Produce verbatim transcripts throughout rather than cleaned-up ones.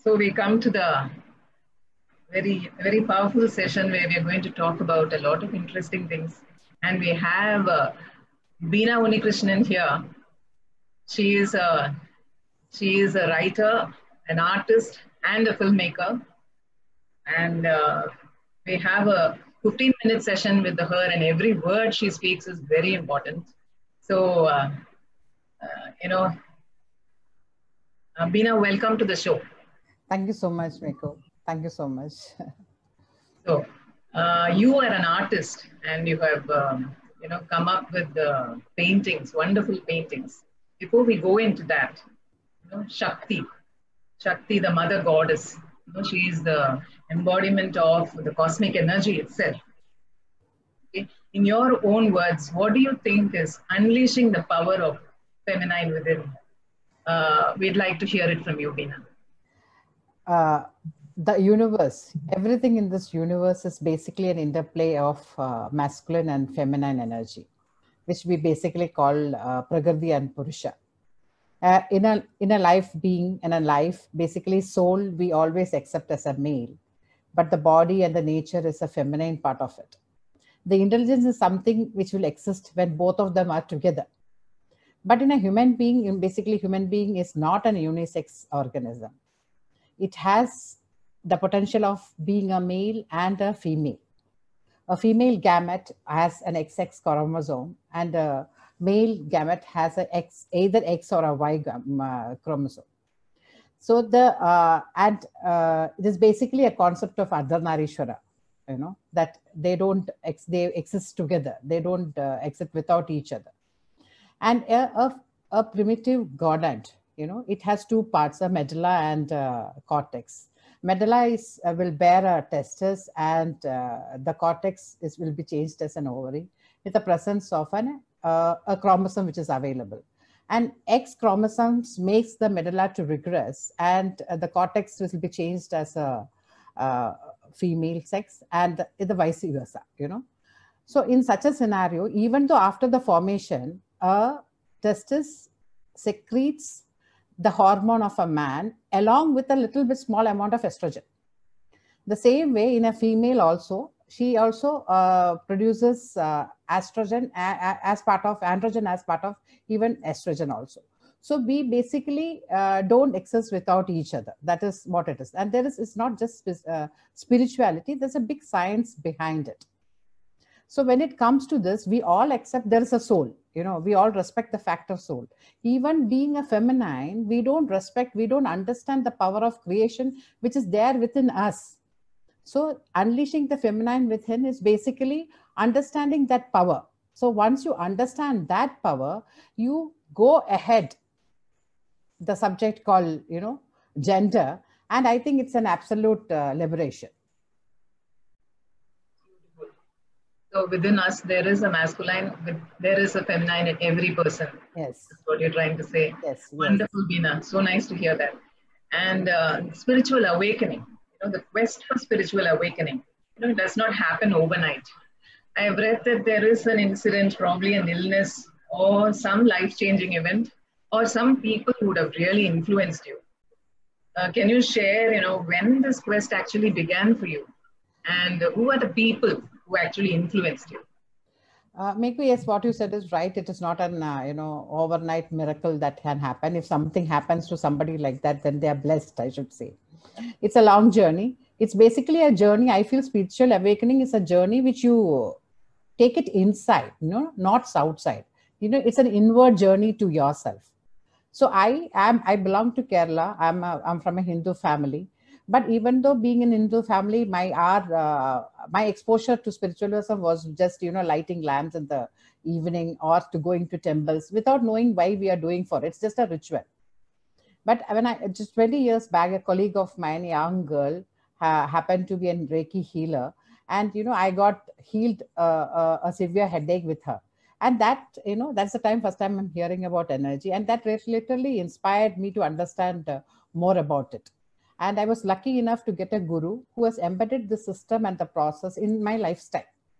So we come to the very, very powerful session where we are going to talk about a lot of interesting things. And we have uh, Beena Unikrishnan here. She is a she is a writer, an artist, and a filmmaker. And uh, we have a fifteen minute session with her, and every word she speaks is very important. So, uh, uh, you know, uh, Beena, welcome to the show. Thank you so much, Miko. Thank you so much. So, uh, you are an artist, and you have, um, you know, come up with uh, paintings, wonderful paintings. Before we go into that, you know, Shakti, Shakti, the mother goddess, you know, she is the embodiment of the cosmic energy itself. Okay? In your own words, what do you think is unleashing the power of feminine within? Uh, we'd like to hear it from you, Beena. Uh, the universe, everything in this universe is basically an interplay of uh, masculine and feminine energy, which we basically call uh, Prakriti and Purusha. Uh, in a in a life being, in a life, basically soul we always accept as a male, but the body and the nature is a feminine part of it. The intelligence is something which will exist when both of them are together. But in a human being, basically human being is not an unisex organism. It has the potential of being a male and a female. A female gamete has an X X chromosome, and a male gamete has a X, either X or a Y uh, chromosome. So the uh, and uh, it is basically a concept of Ardhanarishwara, you know, that they don't ex they exist together. They don't uh, exist without each other. And a, a, a primitive gonad, you know, it has two parts, a medulla and uh, cortex. Medulla is, uh, will bear a testis, and uh, the cortex is, will be changed as an ovary with the presence of an, uh, a chromosome which is available. And X chromosomes makes the medulla to regress, and uh, the cortex will be changed as a uh, female sex, and the vice versa, you know. So in such a scenario, even though after the formation, a testis secretes the hormone of a man along with a little bit small amount of estrogen. The same way in a female also, she also uh, produces uh, estrogen as part of androgen, as part of even estrogen also. So we basically uh, don't exist without each other. That is what it is. And there is, it's not just uh, spirituality, there's a big science behind it. So when it comes to this, we all accept there is a soul, you know, we all respect the fact of soul. Even being a feminine, we don't respect, we don't understand the power of creation, which is there within us. So unleashing the feminine within is basically understanding that power. So once you understand that power, you go ahead, the subject called, you know, gender. And I think it's an absolute uh, liberation. So within us, there is a masculine, there is a feminine in every person. Yes. That's what you're trying to say. Yes. Wonderful, yes. Beena. So nice to hear that. And uh, spiritual awakening, you know, the quest for spiritual awakening, you know, it does not happen overnight. I have read that there is an incident, probably an illness or some life-changing event, or some people who would have really influenced you. Uh, can you share, you know, when this quest actually began for you? And who are the people who actually influenced you? Uh, maybe yes, what you said is right. It is not an uh, you know overnight miracle that can happen. If something happens to somebody like that, then they are blessed, I should say. It's a long journey. It's basically a journey. I feel spiritual awakening is a journey which you take it inside, you know, not outside. You know, it's an inward journey to yourself. So I am. I belong to Kerala. I'm a, I'm from a Hindu family. But even though being in Hindu family, my our, uh, my exposure to spiritualism was just, you know, lighting lamps in the evening or to going to temples without knowing why we are doing for it. It's just a ritual. But when I, just twenty years back, a colleague of mine, a young girl, uh, happened to be a Reiki healer. And, you know, I got healed uh, uh, a severe headache with her. And that, you know, that's the time, first time I'm hearing about energy. And that literally inspired me to understand uh, more about it. And I was lucky enough to get a guru who has embedded the system and the process in my lifestyle.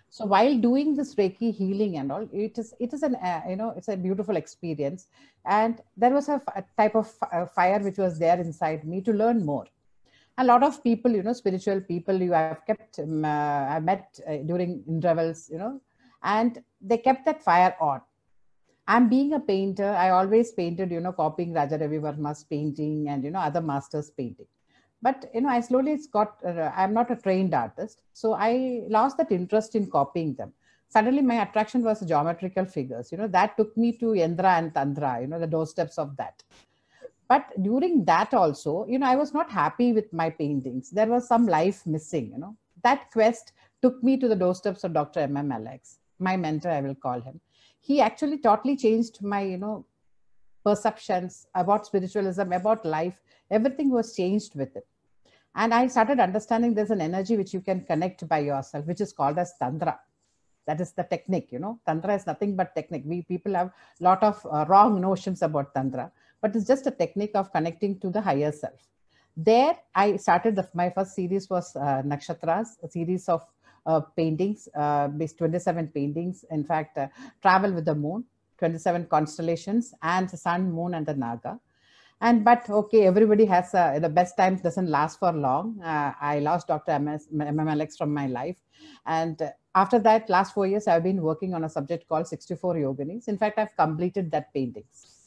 So while doing this Reiki healing and all, it is it is an uh, you know it's a beautiful experience, and there was a, a type of uh, fire which was there inside me to learn more. A lot of people, you know, spiritual people, you have kept um, uh, I met uh, during intervals, you know, and they kept that fire on. I'm being a painter. I always painted, you know, copying Raja Ravi Verma's painting and, you know, other masters' painting. But, you know, I slowly it's got, uh, I'm not a trained artist. So I lost that interest in copying them. Suddenly my attraction was geometrical figures. You know, that took me to Yendra and Tantra, you know, the doorsteps of that. But during that also, you know, I was not happy with my paintings. There was some life missing, you know. That quest took me to the doorsteps of Doctor M M Alex, my mentor, I will call him. He actually totally changed my, you know, perceptions about spiritualism, about life. Everything was changed with it. And I started understanding there's an energy which you can connect by yourself, which is called as Tantra. That is the technique, you know. Tantra is nothing but technique. We people have a lot of uh, wrong notions about Tantra, but it's just a technique of connecting to the higher self. There, I started, the, my first series was uh, Nakshatras, a series of uh, paintings, uh, based twenty-seven paintings. In fact, uh, Travel with the Moon, twenty-seven constellations, and the Sun, Moon, and the Naga. And but okay, everybody has uh, the best times doesn't last for long. Uh, I lost Doctor M M Alex from my life, and uh, after that, last four years, I've been working on a subject called sixty-four Yoginis. In fact, I've completed that paintings.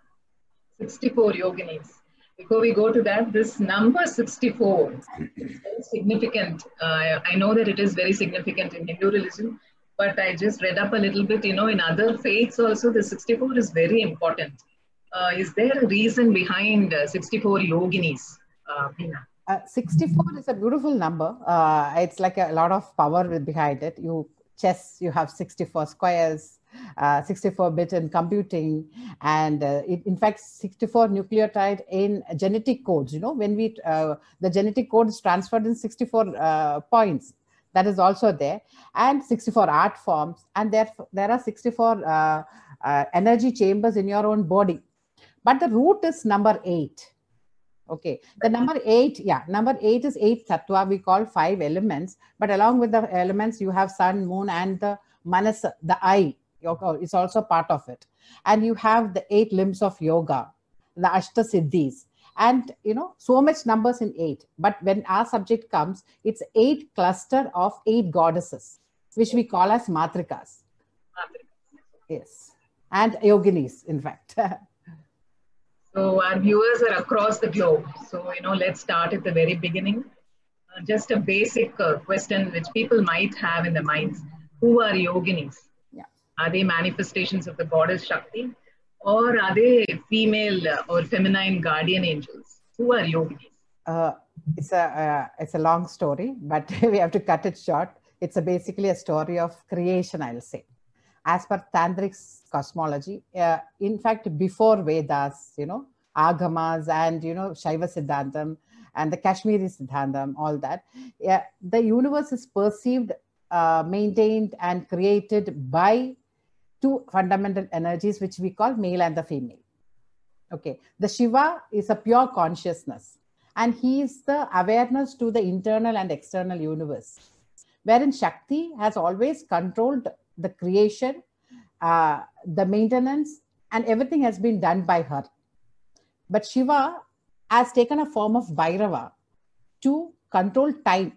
sixty-four Yoginis. Before we go to that, this number sixty-four is very significant. Uh, I know that it is very significant in Hindu religion, but I just read up a little bit, you know, in other faiths also, the sixty-four is very important. Uh, is there a reason behind uh, sixty-four Yoginis, uh, Beena? Uh, sixty-four is a beautiful number. Uh, it's like a lot of power behind it. You chess, you have sixty-four squares, uh, sixty-four bit in computing, and uh, it, in fact, sixty-four nucleotide in genetic codes. You know, when we uh, the genetic code is transferred in sixty-four uh, points. That is also there, and sixty-four art forms, and there there are sixty-four uh, uh, energy chambers in your own body. But the root is number eight. Okay, the number eight, yeah, number eight is eight tattva, we call five elements, but along with the elements, you have sun, moon, and the manas, the eye, it's also part of it. And you have the eight limbs of yoga, the Ashta Siddhis, and you know, so much numbers in eight. But when our subject comes, it's eight cluster of eight goddesses, which we call as matrikas. Yes, and yoginis, in fact. So our viewers are across the globe. So, you know, let's start at the very beginning. Uh, just a basic uh, question which people might have in their minds. Who are yoginis? Yeah. Are they manifestations of the goddess Shakti? Or are they female uh, or feminine guardian angels? Who are yoginis? Uh, it's, a, uh, it's a long story, but we have to cut it short. It's a basically a story of creation, I'll say. As per Tantric cosmology, uh, in fact, before Vedas, you know, Agamas and, you know, Shaiva Siddhantam and the Kashmiri Siddhantam, all that, yeah, the universe is perceived, uh, maintained and created by two fundamental energies, which we call male and the female. Okay, the Shiva is a pure consciousness, and he is the awareness to the internal and external universe, wherein Shakti has always controlled the creation, uh, the maintenance, and everything has been done by her. But Shiva has taken a form of Bhairava to control time.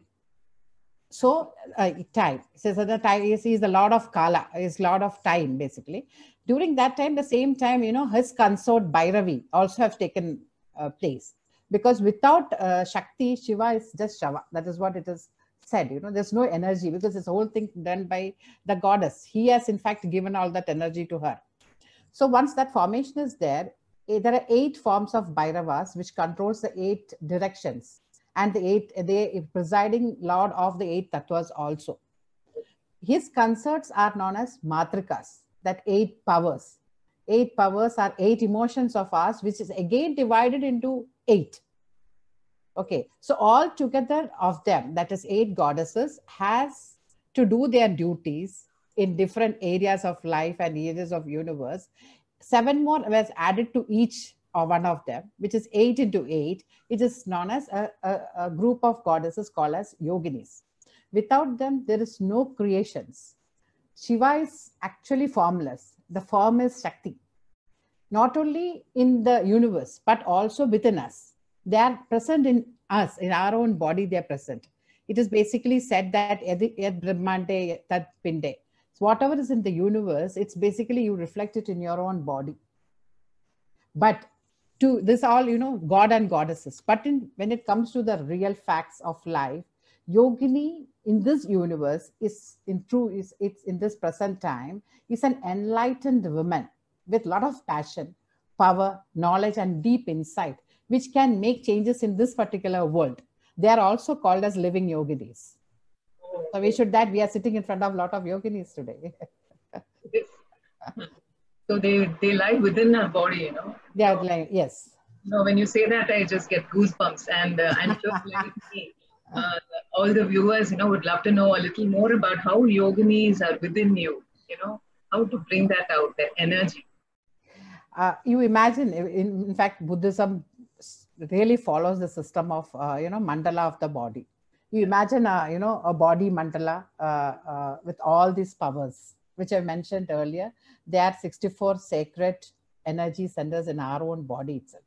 So, uh, time. So, so the time is, he is the Lord of Kala, is Lord of time, basically. During that time, the same time, you know, his consort Bhairavi also have taken uh, place. Because without uh, Shakti, Shiva is just Shava. That is what it is said, you know, there's no energy because this whole thing done by the goddess. He has in fact given all that energy to her. So once that formation is there, there are eight forms of Bhairavas which controls the eight directions, and the eight, they presiding lord of the eight tattvas also. His consorts are known as matrikas, that eight powers. Eight powers are eight emotions of ours, which is again divided into eight. Okay, so all together of them, that is eight goddesses, has to do their duties in different areas of life and areas of universe. Seven more was added to each or one of them, which is eight into eight, which is known as a, a, a group of goddesses called as yoginis. Without them, there is no creations. Shiva is actually formless. The form is Shakti. Not only in the universe, but also within us. They are present in us, in our own body, they are present. It is basically said that Yad Brahmande Tat Pinde. So whatever is in the universe, it's basically you reflect it in your own body. But to this all, you know, God and goddesses. But in, when it comes to the real facts of life, Yogini in this universe is in true, is it's in this present time, is an enlightened woman with a lot of passion, power, knowledge, and deep insight, which can make changes in this particular world. They are also called as living yoginis. So we should that we are sitting in front of a lot of yoginis today. So they, they lie within our body, you know. They are like, yes. No, when you say that, I just get goosebumps. And uh, I'm sure like me, uh, all the viewers, you know, would love to know a little more about how yoginis are within you, you know, how to bring that out, that energy. Uh, you imagine, in, in fact, Buddhism really follows the system of, uh, you know, mandala of the body. You imagine, uh, you know, a body mandala uh, uh, with all these powers, which I mentioned earlier. There are sixty-four sacred energy centers in our own body itself.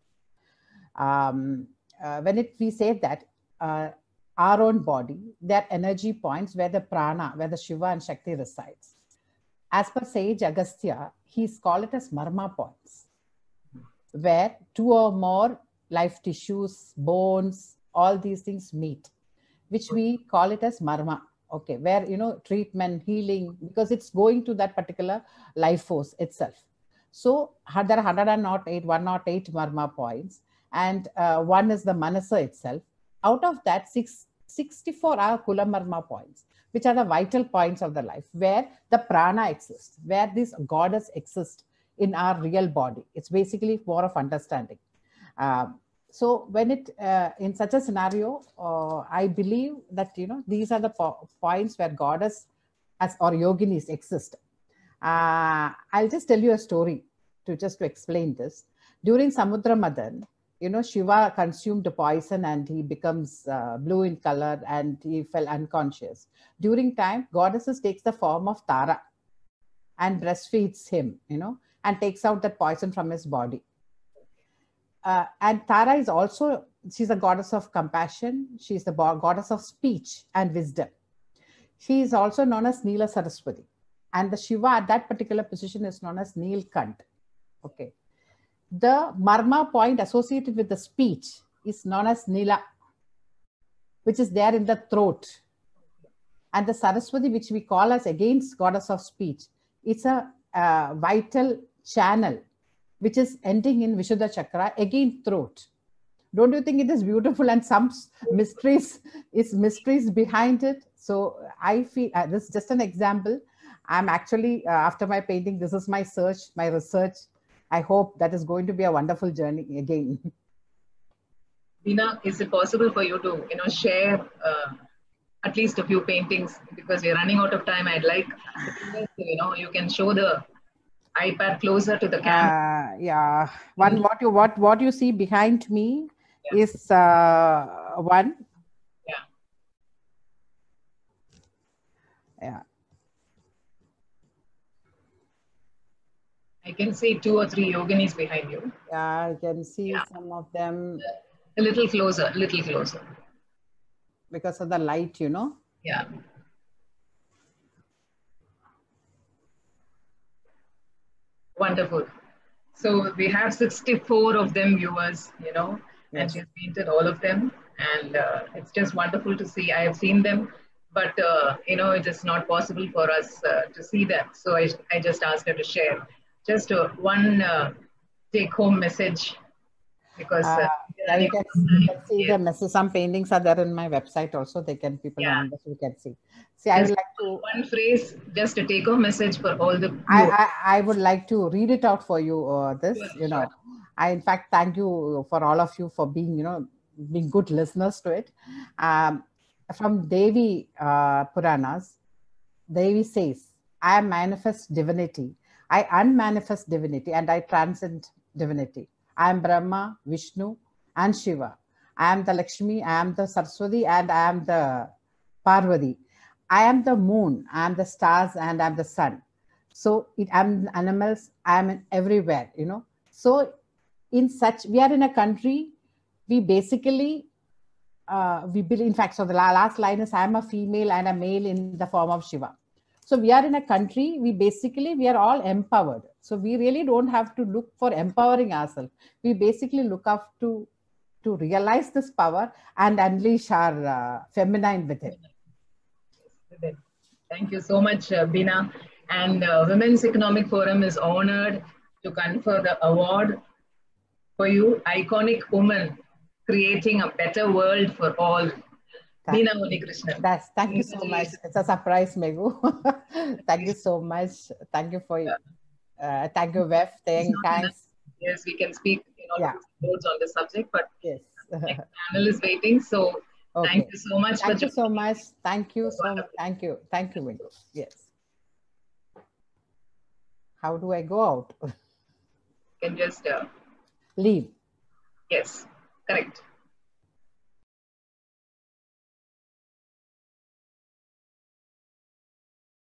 Um, uh, when it, we say that uh, our own body, there are energy points where the prana, where the Shiva and Shakti resides. As per sage Agastya, he's called it as marma points, where two or more life tissues, bones, all these things meet, which we call it as marma. Okay, where, you know, treatment, healing, because it's going to that particular life force itself. So there are one hundred eight, one hundred eight marma points, and uh, one is the manasa itself. Out of that, six, sixty-four are kula marma points, which are the vital points of the life, where the prana exists, where this goddess exists in our real body. It's basically more of understanding. Um, so when it, uh, in such a scenario, uh, I believe that, you know, these are the po points where goddess as or yoginis exist. Uh, I'll just tell you a story to just to explain this. During Samudra Madan, you know, Shiva consumed poison and he becomes uh, blue in color and he fell unconscious. During time, goddesses takes the form of Tara and breastfeeds him, you know, and takes out that poison from his body. Uh, and Tara is also, she's a goddess of compassion. She's the goddess of speech and wisdom. She is also known as Neela Saraswati. And the Shiva at that particular position is known as Neelkant. Okay. The marma point associated with the speech is known as Nila, which is there in the throat. And the Saraswati, which we call as against goddess of speech, it's a uh, vital channel, which is ending in Vishuddha Chakra, again throat. Don't you think it is beautiful? And some mysteries, is mysteries behind it. So I feel, uh, this is just an example. I'm actually, uh, after my painting, this is my search, my research. I hope that is going to be a wonderful journey again. Veena, is it possible for you to, you know, share uh, at least a few paintings, because we're running out of time? I'd like, you know, you can show the iPad closer to the camera. Uh, yeah, one what you what what you see behind me yeah. is uh, one. Yeah. Yeah. I can see two or three yoginis behind you. Yeah, I can see yeah. some of them. A little closer, a little closer. Because of the light, you know. Yeah. Wonderful. So we have sixty-four of them, viewers, you know, yes. and she's painted all of them. And uh, it's just wonderful to see. I have seen them, but, uh, you know, it is not possible for us uh, to see them. So I, I just asked her to share just uh, one uh, take-home message. Because uh, uh, you can, you can see yes. the message. Some paintings are there in my website also. They can, people yeah. on this, you can see. See, just I would like to one phrase, just a take-home message for all the. I, I I would like to read it out for you. Uh, this, yes, you know, sure. I in fact thank you for all of you for being, you know, being good listeners to it. Um, from Devi uh, Puranas, Devi says, "I am manifest divinity. I unmanifest divinity, and I transcend divinity. I am Brahma, Vishnu, and Shiva. I am the Lakshmi, I am the Saraswati, and I am the Parvati. I am the moon, I am the stars, and I'm the sun. So it, I'm animals, I'm everywhere, you know. So in such, we are in a country, we basically, uh, we believe, in fact, so the last line is, I am a female and a male in the form of Shiva. So we are in a country, we basically, we are all empowered. So we really don't have to look for empowering ourselves. We basically look up to, to realize this power and unleash our uh, feminine within. Thank you so much, uh, Beena. And uh, Women's Economic Forum is honored to confer the award for you, Iconic Woman, Creating a Better World for All. Beena Unnikrishnan. That's, thank you so much. It's a surprise, Meghu. Thank you so much. Thank you for, uh, thank you, Vef. Thank, thanks. Yes, we can speak, you know, yeah. words on the subject, but yes. next panel is waiting. So okay. Thank you so much. Thank for you so much. Thank you so much. Thank you. Thank you, Meghu. Yes. How do I go out? You can just uh, leave. Yes, correct.